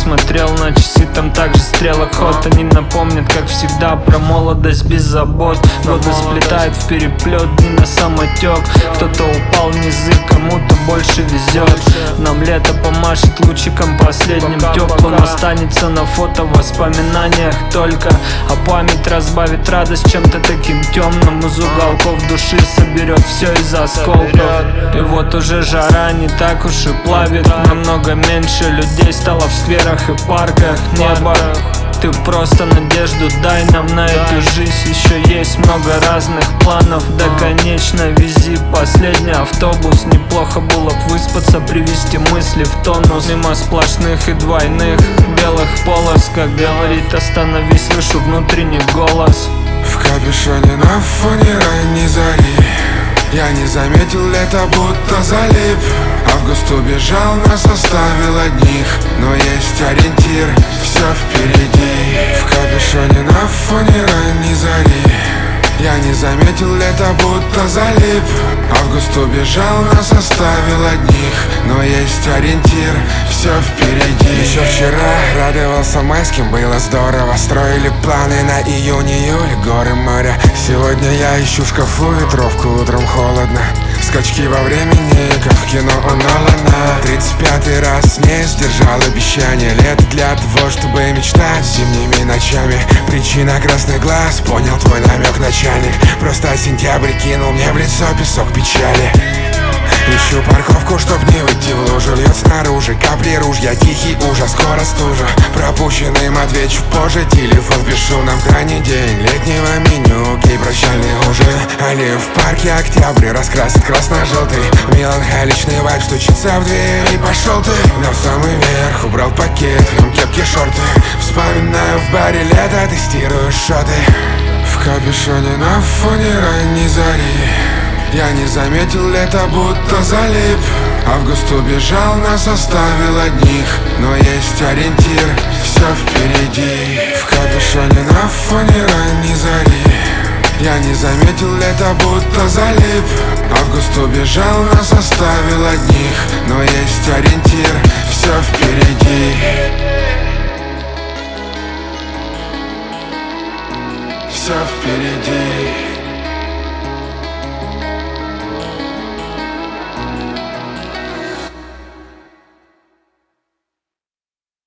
посмотрел на часы, там также стрелок ход. Они напомнят, как всегда, про молодость без забот. Годы сплетают в переплет, дни на самотек. Кто-то упал в низы, кому-то больше везет. Нам лето помашет лучиком последним теплым. Останется на фото в воспоминаниях только, а память разбавит радость чем-то таким темным. Из уголков души соберет все из осколков. И вот уже жара не так уж и плавит. Намного меньше людей стало в скверах и парках. Небо, ты просто надежду дай нам на эту жизнь. Еще есть много разных планов. Да, конечно, вези последний автобус. Неплохо было б выспаться, привести мысли в тонус. Мимо сплошных и двойных белых полос. Как говорит остановись, слышу внутренний голос. В капюшоне на фоне ранней зари я не заметил лето, будто залип. Август убежал, нас оставил одних, но есть ориентир, все впереди. В капюшоне на фоне ранней зари я не заметил лето, будто залип. Август убежал, нас оставил одних, но есть ориентир, все впереди. Еще вчера радовался майским, было здорово. Строили планы на июнь-июль, горы, моря. Сегодня я ищу в шкафу ветровку, утром холодно. Скачки во времени, как в кино у Нолана. 35-й раз не сдержал обещания. Лето для того, чтобы мечтать зимними ночами. Причина красный глаз, понял твой намек, начальник. Просто сентябрь кинул мне в лицо песок печали. Ищу парковку, чтоб не выйти в лужу. Льет снаружи капли ружья, тихий ужас, скоро стужа. Пропущенным отвечу позже, телефон впишу. Нам крайний день летнего меню, окей, прощальный ужин. Аллею в парке октябрь раскрасит красно-желтый. Меланхоличный вайб стучится в дверь, и пошел ты на самый верх, убрал пакет, в нем кепки, шорты. Вспоминаю в баре лето, тестирую шоты. В капюшоне на фоне ранней зари я не заметил лето, будто залип. Август убежал, нас оставил одних, но есть ориентир, все впереди. В капюшоне на фоне ранней зари я не заметил лето, будто залип. Август убежал, нас оставил одних, но есть ориентир, все впереди.